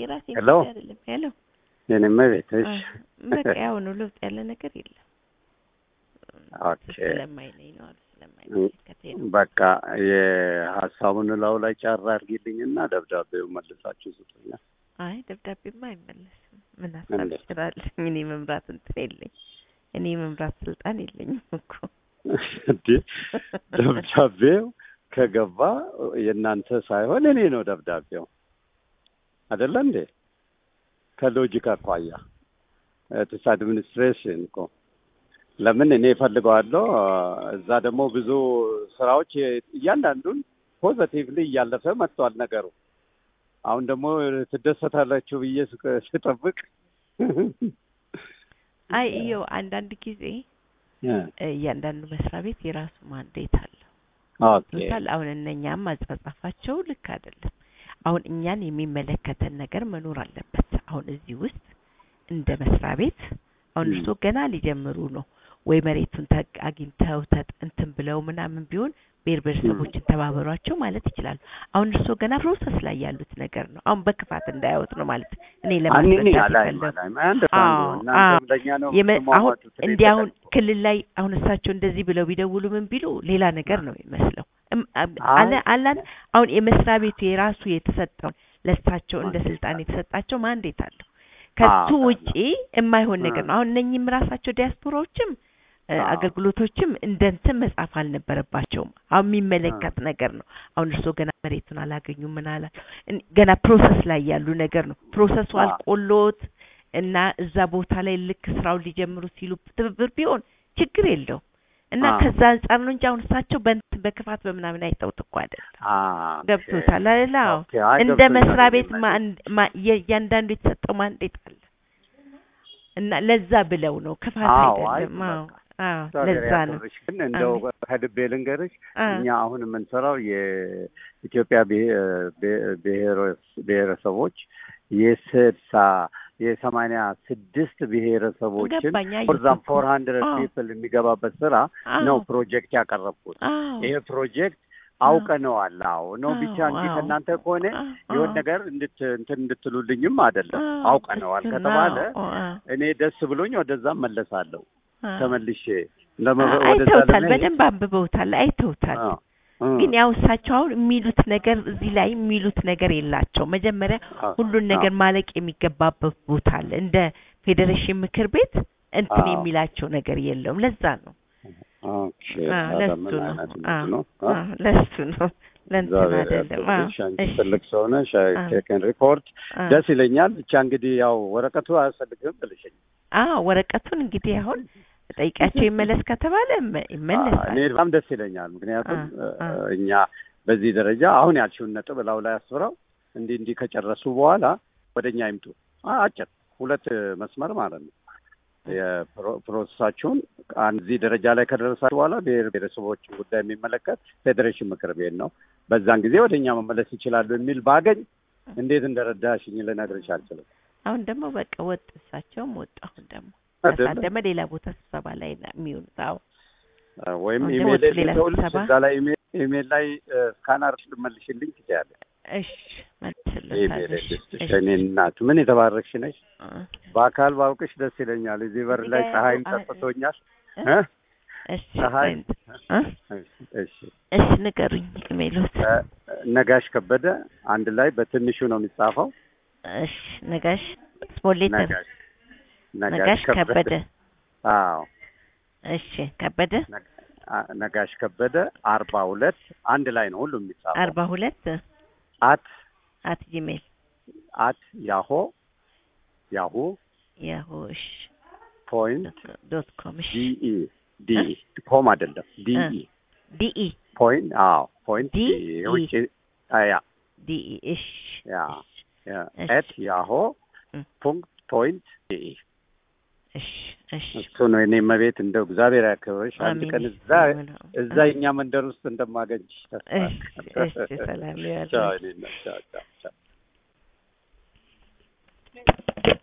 የራሴን ሄሎ አይደለም ሄሎ የኔም ቤት እሺ በቃ ያው ነው ለውጥ ያለ ነገር የለም ኦኬ ስለማይለኝ ነው ስለማይመለከተኝ ነው በቃ የሐሳቡን ላው ላይ ጫራ አድርጊልኝና ደብዳቤው መልሳችሁ ስጡኛ አይ ደብዳቤማ አይመለስም ምን ሐሳብ ይችላል እኔ መምራት እንትን የለኝ እኔ መምራት ስልጣን የለኝም እኮ ደብዳቤው ከገባ የእናንተ ሳይሆን እኔ ነው ደብዳቤው አይደለ እንዴ ከሎጂክ አኳያ ትስ አድሚኒስትሬሽን እኮ ለምን እኔ ፈልገዋለሁ እዛ ደግሞ ብዙ ስራዎች እያንዳንዱን ፖዚቲቭሊ እያለፈ መጥቷል ነገሩ አሁን ደግሞ ትደሰታላችሁ ብዬ ስጠብቅ አይ ይኸው አንዳንድ ጊዜ እያንዳንዱ መስሪያ ቤት የራሱ ማንዴት አለው ኦኬ አሁን እነኛም አጻጻፋቸው ልክ አይደለም አሁን እኛን የሚመለከተን ነገር መኖር አለበት አሁን እዚህ ውስጥ እንደ መስሪያ ቤት አሁን እርሶ ገና ሊጀምሩ ነው ወይ መሬቱን አግኝተው እንትን ብለው ምናምን ቢሆን ብሔረሰቦችን ተባበሯቸው ማለት ይችላል አሁን እርሶ ገና ፕሮሰስ ላይ ያሉት ነገር ነው አሁን በክፋት እንዳይወጥ ነው ማለት እኔ አሁን እንዲያውን ክልል ላይ አሁን እሳቸው እንደዚህ ብለው ቢደውሉ ምን ቢሉ ሌላ ነገር ነው የሚመስለው አላን አሁን የመስሪያ ቤቱ የራሱ የተሰጠው ለእሳቸው እንደ ስልጣን የተሰጣቸው ማንዴት አለው ከሱ ውጪ የማይሆን ነገር ነው አሁን እነኚህም ራሳቸው ዲያስፖራዎችም አገልግሎቶችም እንደንተ መጻፍ አልነበረባቸውም አሁን የሚመለከት ነገር ነው አሁን እርሶ ገና መሬቱን አላገኙም ምን አላ ገና ፕሮሰስ ላይ ያሉ ነገር ነው ፕሮሰሱ አልቆሎት እና እዛ ቦታ ላይ ልክ ስራው ሊጀምሩ ሲሉ ትብብር ቢሆን ችግር የለው እና ከዛ አንፃር ነው እንጂ አሁን እሳቸው በክፋት በመናምን አይተውት እኮ አይደል ገብቶታል አይደል እንደ መስሪያ ቤት ያንዳንዱ የተሰጠው ማንዴት አለ እና ለዛ ብለው ነው ክፋት አይደለም ለዛ ነው ግን እንደው ከልቤ ልንገርሽ እኛ አሁን የምንሰራው የኢትዮጵያ ብሔረሰቦች የ86 ብሔረሰቦችን ፎርዛም 400 people የሚገባበት ስራ ነው ፕሮጀክት ያቀረብኩት ይሄ ፕሮጀክት አውቀነዋል ነው ብቻ እንጂ ከናንተ ከሆነ የሆነ ነገር እንድትሉልኝም አይደለም አውቀነዋል ከተባለ እኔ ደስ ብሎኝ ወደዛ መለሳለሁ ተመልሼ አይተውታል በደንብ አንብበውታል አይተውታል ግን ያው እሳቸው አሁን የሚሉት ነገር እዚህ ላይ የሚሉት ነገር የላቸው መጀመሪያ ሁሉን ነገር ማለቅ የሚገባበት ቦታ አለ እንደ ፌዴሬሽን ምክር ቤት እንትን የሚላቸው ነገር የለውም ለዛ ነው ኦኬ ለሱ ነው ለእንትን አይደለም እሺ ትልቅ ሰው ነሽ ቴክን ሪፖርት ደስ ይለኛል ብቻ እንግዲህ ያው ወረቀቱ አያስፈልግም ብለሽኝ ወረቀቱን እንግዲህ አሁን ጠይቃቸው ይመለስ ከተባለ ይመለሳል እኔ በጣም ደስ ይለኛል ምክንያቱም እኛ በዚህ ደረጃ አሁን ያልሽውን ነጥብ ላው ላይ አስፈራው እንዲህ ከጨረሱ በኋላ ወደኛ ይምጡ አጭር ሁለት መስመር ማለት ነው የፕሮሰሳቸውን አንዚህ ደረጃ ላይ ከደረሳችሁ በኋላ ብሔረሰቦችን ጉዳይ የሚመለከት ፌዴሬሽን ምክር ቤት ነው በዛን ጊዜ ወደኛ መመለስ ይችላሉ የሚል ባገኝ እንዴት እንደረዳሽኝ ልነግርሽ አልችልም አሁን ደግሞ በቃ ወጥሳቸውም ወጣሁ ደግሞ ታደመ ሌላ ቦታ ስብሰባ ላይ ነው የሚውጣው ወይም ኢሜል ላይ ኢሜል ላይ ስካነር ልመልሽልኝ ትችያለሽ እሺ መልስልሻለሽ እኔ እናት ምን የተባረክሽ ነሽ በአካል ባውቅሽ ደስ ይለኛል እዚህ በር ላይ ፀሐይም ጠጥቶኛል እሺ ንገሩኝ ኢሜሉት ነጋሽ ከበደ አንድ ላይ በትንሹ ነው የሚጻፈው እሺ ነጋሽ ስሞል ሌተር ነጋሽ ከበደ አዎ እሺ ከበደ ነጋሽ ከበደ 42 አንድ ላይ ነው ሁሉም የሚጻፈው 42 at gmail yahoo እሺ .com de com አይደለም de point which de እሺ at yahoo.point እሺ እሱ ነው እኔ መቤት እንደው እግዚአብሔር ያከብርሽ አንድ ቀን እዛ እኛ መንደር ውስጥ እንደማገኝሽ እሺ ሰላም ያለው